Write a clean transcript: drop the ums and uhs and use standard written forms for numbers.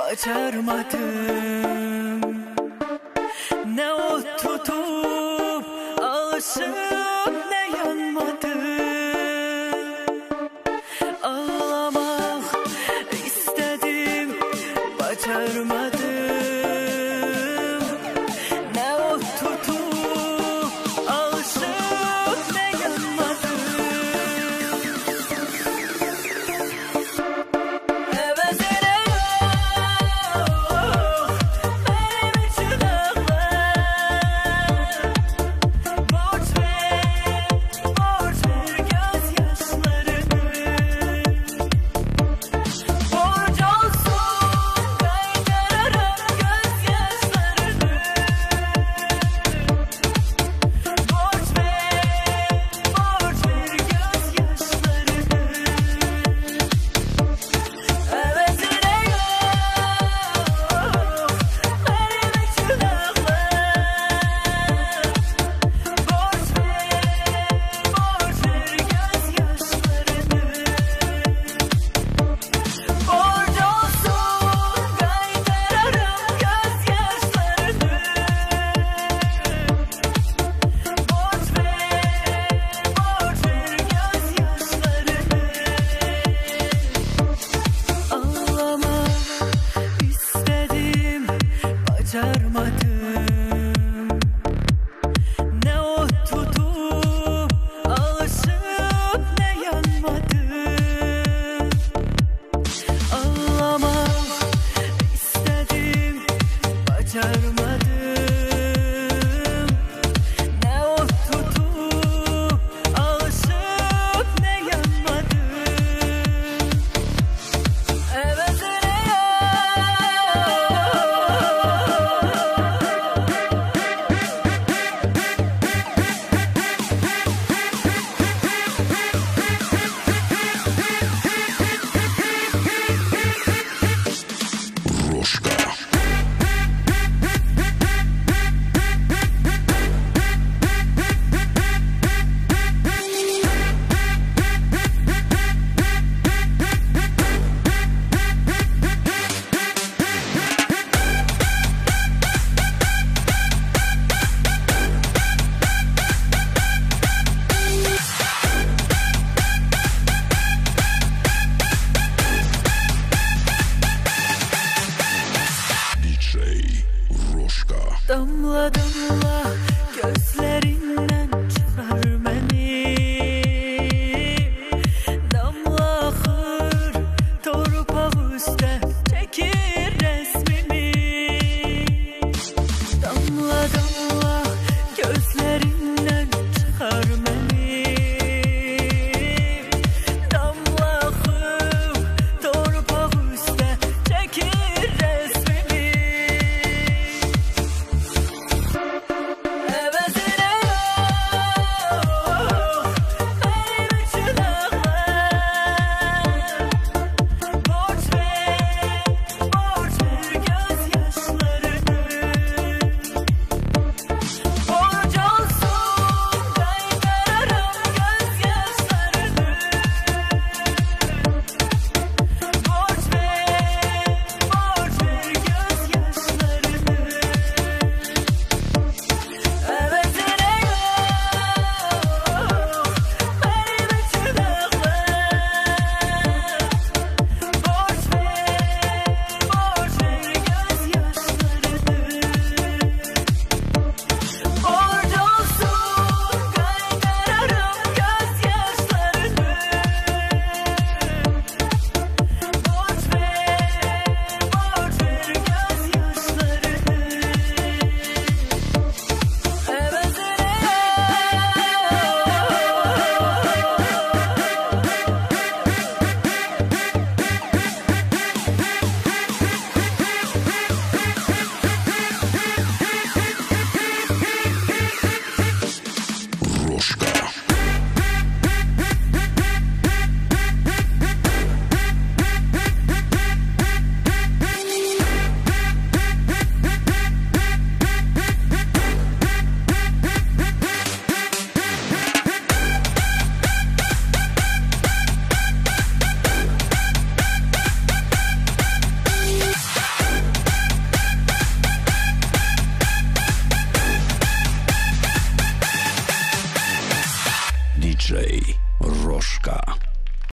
Başarmadım. Ne o tutup alışıp ne yanmadım. Ağlamak istedim, başarmadım. Ne o tutup alışıp ne yanmadım. Hevesine yok benim için ağlar. Borç ver gözyaşlarını. Borç olsun kaytarırım gözyaşlarını. Borç ver gözyaşlarını. Hevesine yok benim için ağlar. Borç ver gözyaşlarını. Borç olsun kaytarırım gözyaşlarını. Borç ver gözyaşlarını. Ağlamak istedim, başarmadım. Ne o tutup alışıp ne yanmadım. Ağlamak istedim, başarmadım. Ne o tutup alışıp ne yanmadım. Hevesine Рожка. Диджей Рожка. damla damla gözler